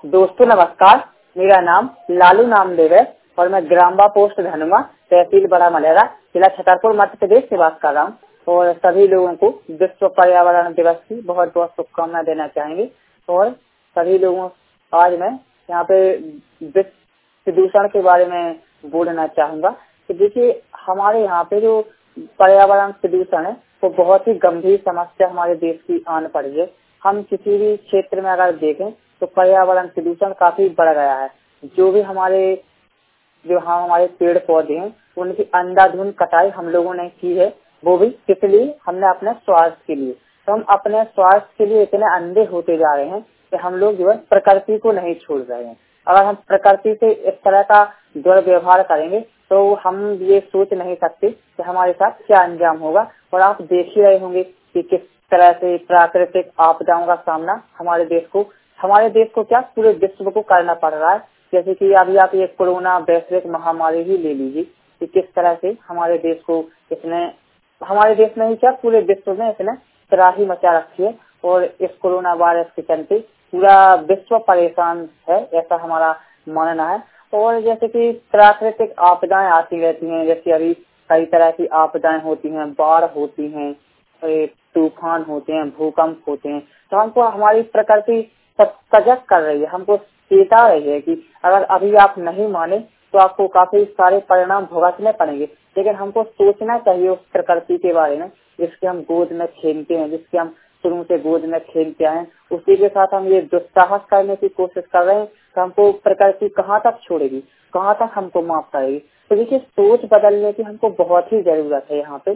दोस्तों नमस्कार, मेरा नाम लालू नामदेव है और मैं ग्राम्बा पोस्ट धनुआ, तहसील बड़ा मलेरा, जिला छतरपुर, मध्य प्रदेश से बात कर रहा हूँ। और सभी लोगों को विश्व पर्यावरण दिवस की बहुत बहुत शुभकामनाएं देना चाहेंगे। और सभी लोगों आज मैं यहाँ पे विश्व प्रदूषण के बारे में बोलना चाहूँगा कि देखिए हमारे यहाँ पे जो पर्यावरण प्रदूषण है वो बहुत ही गंभीर समस्या हमारे देश की आन पड़ी है। हम किसी भी क्षेत्र में अगर देखें तो पर्यावरण प्रदूषण काफी बढ़ गया है। जो हमारे पेड़ पौधे हैं उनकी अंधाधुंध कटाई हम लोगों ने की है, वो भी किस लिए? हमने अपने स्वास्थ्य के लिए। तो हम अपने स्वास्थ्य के लिए इतने अंधे होते जा रहे हैं कि हम लोग जो है प्रकृति को नहीं छोड़ रहे हैं। अगर हम प्रकृति से इस तरह का दुर्व्यवहार करेंगे तो हम ये सोच नहीं सकते कि हमारे साथ क्या अंजाम होगा। और आप देख ही रहे होंगे कि किस तरह से प्राकृतिक आपदाओं का सामना हमारे देश को क्या पूरे विश्व को करना पड़ रहा है। जैसे कि अभी आप ये कोरोना वैश्विक महामारी ही ले लीजिए कि किस तरह से हमारे देश में ही क्या पूरे विश्व में इसने त्राही मचा रखी है। और इस कोरोना वायरस के चलते पूरा विश्व परेशान है, ऐसा हमारा मानना है। और जैसे कि प्राकृतिक आपदाएं आती रहती हैं, जैसे अभी कई तरह की आपदाएं होती हैं, बाढ़ होती हैं, तूफान होते हैं, भूकंप होते हैं। तो हमको हमारी प्रकृति सजग कर रही है, हमको चेता रही है कि अगर अभी आप नहीं माने तो आपको काफी सारे परिणाम भुगतने पड़ेंगे। लेकिन हमको सोचना चाहिए उस प्रकृति के बारे में जिसके हम गोद में खेलते हैं, जिसके हम शुरू से गोद में खेलते आए, उसी के साथ हम ये दुस्साहस करने की कोशिश कर रहे हैं। तो हमको प्रकृति कहाँ तक छोड़ेगी, कहाँ तक हमको माफ करेगी। तो देखिए सोच बदलने की हमको बहुत ही जरूरत है यहाँ पे।